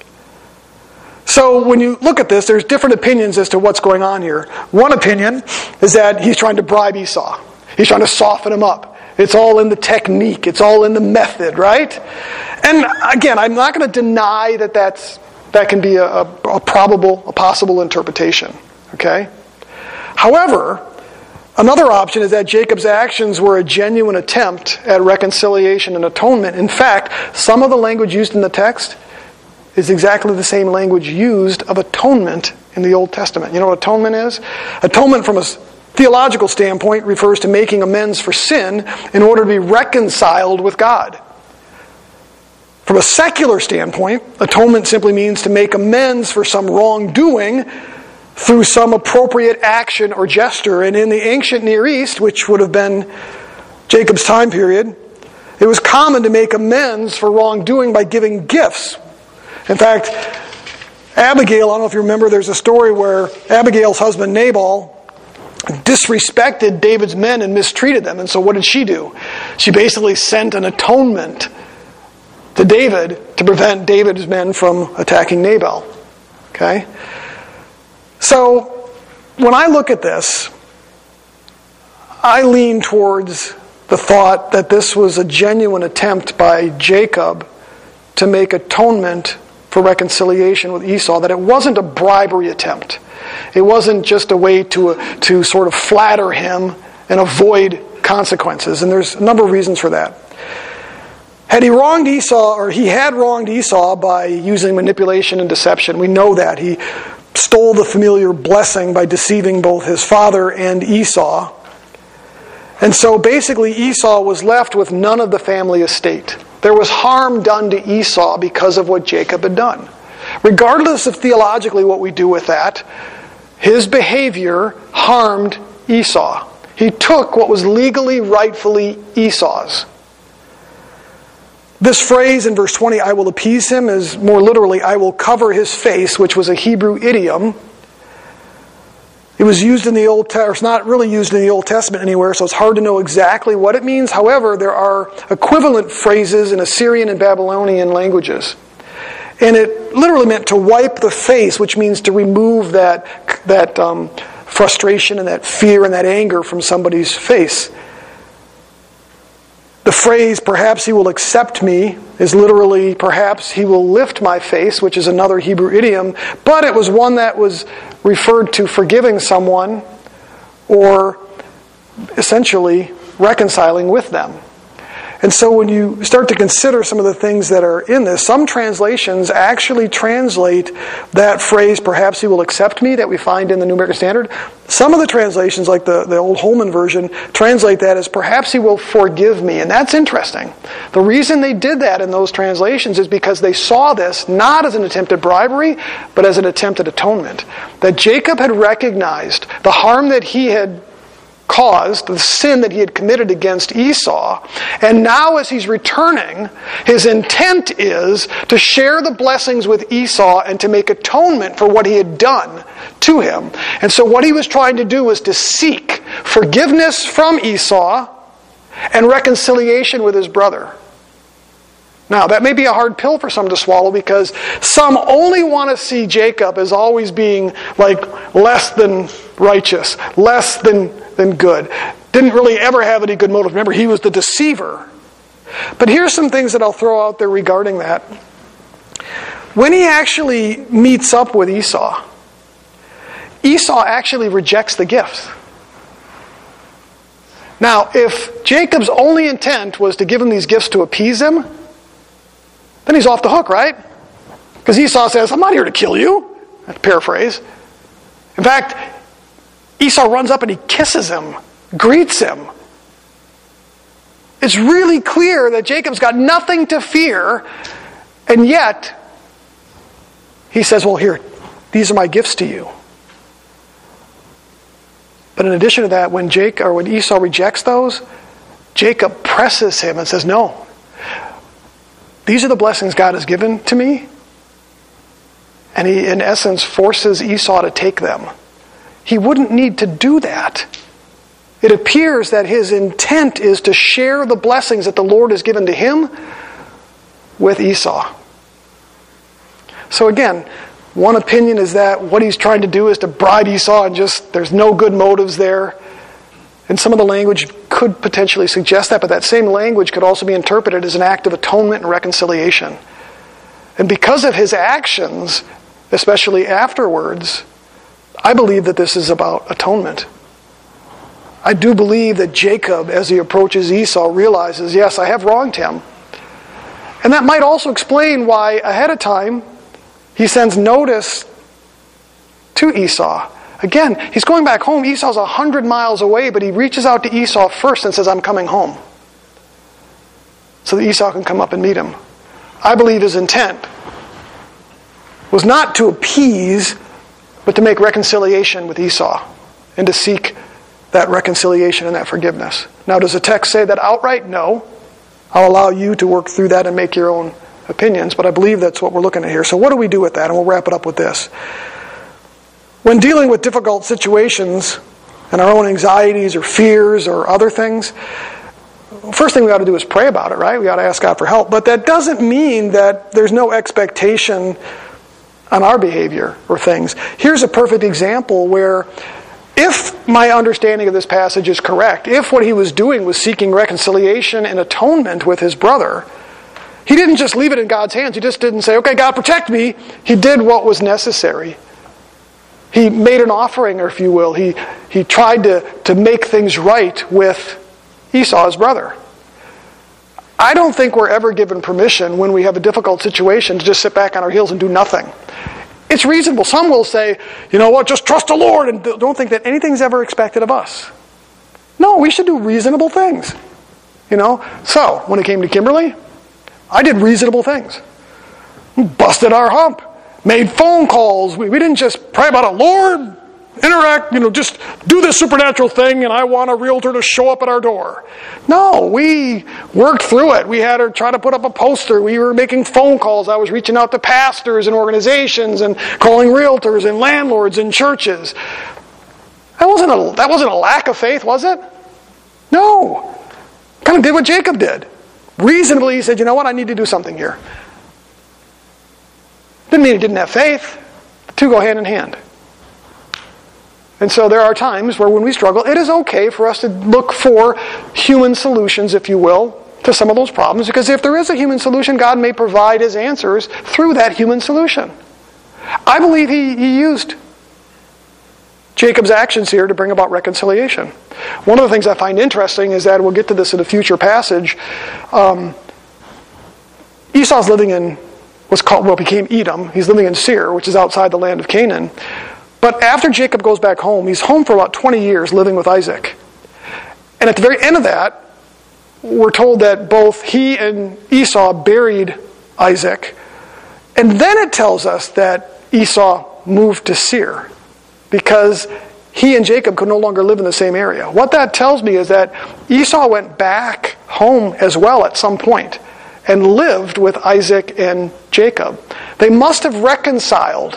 So when you look at this, there's different opinions as to what's going on here. One opinion is that he's trying to bribe Esau. He's trying to soften him up. It's all in the technique. It's all in the method, right? And again, I'm not going to deny that can be a possible interpretation. Okay? However, another option is that Jacob's actions were a genuine attempt at reconciliation and atonement. In fact, some of the language used in the text is exactly the same language used of atonement in the Old Testament. You know what atonement is? Atonement from a theological standpoint refers to making amends for sin in order to be reconciled with God. From a secular standpoint, atonement simply means to make amends for some wrongdoing through some appropriate action or gesture. And in the ancient Near East, which would have been Jacob's time period, it was common to make amends for wrongdoing by giving gifts. In fact, Abigail, I don't know if you remember, there's a story where Abigail's husband Nabal disrespected David's men and mistreated them. And so what did she do? She basically sent an atonement to David to prevent David's men from attacking Nabal. Okay? So when I look at this, I lean towards the thought that this was a genuine attempt by Jacob to make atonement for reconciliation with Esau, that it wasn't a bribery attempt. It wasn't just a way to sort of flatter him and avoid consequences. And there's a number of reasons for that. Had he wronged Esau, or he had wronged Esau by using manipulation and deception, we know that. He stole the familiar blessing by deceiving both his father and Esau. And so basically Esau was left with none of the family estate. There was harm done to Esau because of what Jacob had done. Regardless of theologically what we do with that, his behavior harmed Esau. He took what was legally, rightfully Esau's. This phrase in verse 20, I will appease him, is more literally, I will cover his face, which was a Hebrew idiom. It was used in the Old Testament, it's not really used in the Old Testament anywhere, so it's hard to know exactly what it means. However, there are equivalent phrases in Assyrian and Babylonian languages. And it literally meant to wipe the face, which means to remove that frustration and that fear and that anger from somebody's face. The phrase, perhaps he will accept me, is literally, perhaps he will lift my face, which is another Hebrew idiom, but it was one that was referred to forgiving someone or essentially reconciling with them. And so when you start to consider some of the things that are in this, some translations actually translate that phrase, perhaps he will accept me, that we find in the New American Standard. Some of the translations, like the old Holman version, translate that as perhaps he will forgive me. And that's interesting. The reason they did that in those translations is because they saw this not as an attempt at bribery, but as an attempt at atonement. That Jacob had recognized the harm that he had caused, the sin that he had committed against Esau, and now as he's returning, his intent is to share the blessings with Esau and to make atonement for what he had done to him. And so what he was trying to do was to seek forgiveness from Esau and reconciliation with his brother. Now, that may be a hard pill for some to swallow because some only want to see Jacob as always being like less than righteous, less than good. Didn't really ever have any good motive. Remember, he was the deceiver. But here's some things that I'll throw out there regarding that. When he actually meets up with Esau, Esau actually rejects the gifts. Now, if Jacob's only intent was to give him these gifts to appease him, then he's off the hook, right? Because Esau says, I'm not here to kill you. That's a paraphrase. In fact, Esau runs up and he kisses him, greets him. It's really clear that Jacob's got nothing to fear, and yet he says, well, here, these are my gifts to you. But in addition to that, when Esau rejects those, Jacob presses him and says, no, these are the blessings God has given to me. And he, in essence, forces Esau to take them. He wouldn't need to do that. It appears that his intent is to share the blessings that the Lord has given to him with Esau. So again, one opinion is that what he's trying to do is to bribe Esau and there's no good motives there. And some of the language could potentially suggest that, but that same language could also be interpreted as an act of atonement and reconciliation. And because of his actions, especially afterwards, I believe that this is about atonement. I do believe that Jacob, as he approaches Esau, realizes, yes, I have wronged him. And that might also explain why, ahead of time, he sends notice to Esau. Again, he's going back home. Esau's 100 miles away, but he reaches out to Esau first and says, I'm coming home. So that Esau can come up and meet him. I believe his intent was not to appease, but to make reconciliation with Esau and to seek that reconciliation and that forgiveness. Now, does the text say that outright? No. I'll allow you to work through that and make your own opinions, but I believe that's what we're looking at here. So what do we do with that? And we'll wrap it up with this. When dealing with difficult situations and our own anxieties or fears or other things, first thing we ought to do is pray about it, right? We ought to ask God for help. But that doesn't mean that there's no expectation on our behavior or things. Here's a perfect example where if my understanding of this passage is correct, if what he was doing was seeking reconciliation and atonement with his brother, he didn't just leave it in God's hands. He just didn't say, okay, God, protect me. He did what was necessary. He made an offering, or if you will. He tried to make things right with Esau, his brother. I don't think we're ever given permission when we have a difficult situation to just sit back on our heels and do nothing. It's reasonable. Some will say, you know what, just trust the Lord and don't think that anything's ever expected of us. No, we should do reasonable things. So, when it came to Kimberly, I did reasonable things. Busted our hump. Made phone calls. We didn't just pray about it. Lord, interact, just do this supernatural thing and I want a realtor to show up at our door. No, we worked through it. We had her try to put up a poster. We were making phone calls. I was reaching out to pastors and organizations and calling realtors and landlords and churches. That wasn't a lack of faith, was it? No. Kind of did what Jacob did. Reasonably, he said, you know what, I need to do something here. Didn't mean he didn't have faith. The two go hand in hand. And so there are times where when we struggle, it is okay for us to look for human solutions, if you will, to some of those problems. Because if there is a human solution, God may provide His answers through that human solution. I believe He used Jacob's actions here to bring about reconciliation. One of the things I find interesting is that, we'll get to this in a future passage, Esau's living in what became Edom. He's living in Seir, which is outside the land of Canaan. But after Jacob goes back home, he's home for about 20 years living with Isaac. And at the very end of that, we're told that both he and Esau buried Isaac. And then it tells us that Esau moved to Seir because he and Jacob could no longer live in the same area. What that tells me is that Esau went back home as well at some point and lived with Isaac and Jacob. They must have reconciled.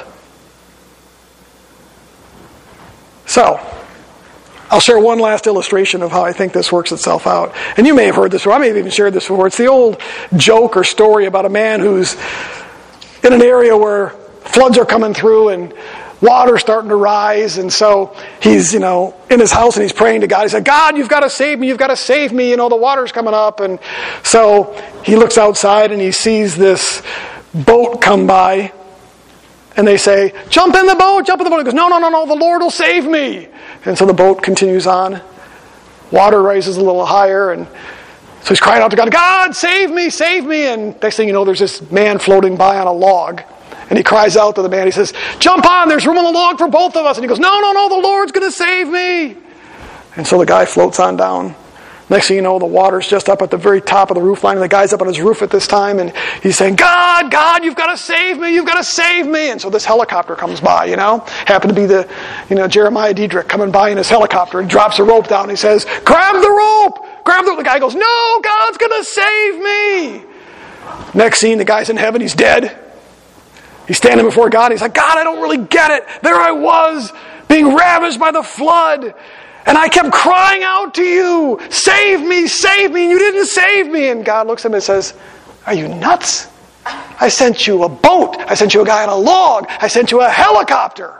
So, I'll share one last illustration of how I think this works itself out. And you may have heard this, or I may have even shared this before. It's the old joke or story about a man who's in an area where floods are coming through and water's starting to rise. And so he's, in his house and he's praying to God. He said, God, you've got to save me. You've got to save me. The water's coming up. And so he looks outside and he sees this boat come by. And they say, jump in the boat, jump in the boat. He goes, no, the Lord will save me. And so the boat continues on. Water rises a little higher. And so he's crying out to God, God, save me, save me. And next thing you know, there's this man floating by on a log. And he cries out to the man. He says, jump on, there's room on the log for both of us. And he goes, no, the Lord's going to save me. And so the guy floats on down. Next thing you know, the water's just up at the very top of the roof line. And the guy's up on his roof at this time. And he's saying, God, you've got to save me. You've got to save me. And so this helicopter comes by, Happened to be the, Jeremiah Diedrich coming by in his helicopter. He drops a rope down. And he says, grab the rope. Grab the rope. The guy goes, no, God's going to save me. Next scene, the guy's in heaven. He's dead. He's standing before God. He's like, God, I don't really get it. There I was, being ravished by the flood. And I kept crying out to you, save me, and you didn't save me. And God looks at him and says, are you nuts? I sent you a boat. I sent you a guy on a log. I sent you a helicopter.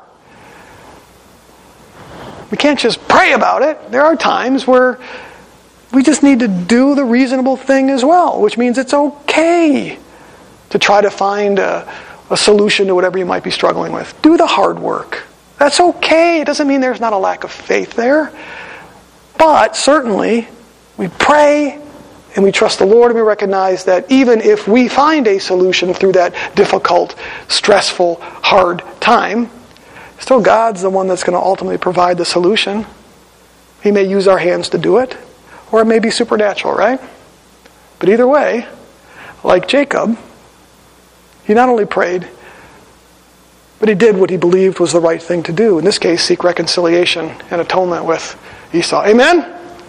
We can't just pray about it. There are times where we just need to do the reasonable thing as well, which means it's okay to try to find a solution to whatever you might be struggling with. Do the hard work. That's okay. It doesn't mean there's not a lack of faith there. But certainly, we pray and we trust the Lord and we recognize that even if we find a solution through that difficult, stressful, hard time, still God's the one that's going to ultimately provide the solution. He may use our hands to do it, or it may be supernatural, right? But either way, like Jacob, he not only prayed, but he did what he believed was the right thing to do. In this case, seek reconciliation and atonement with Esau. Amen?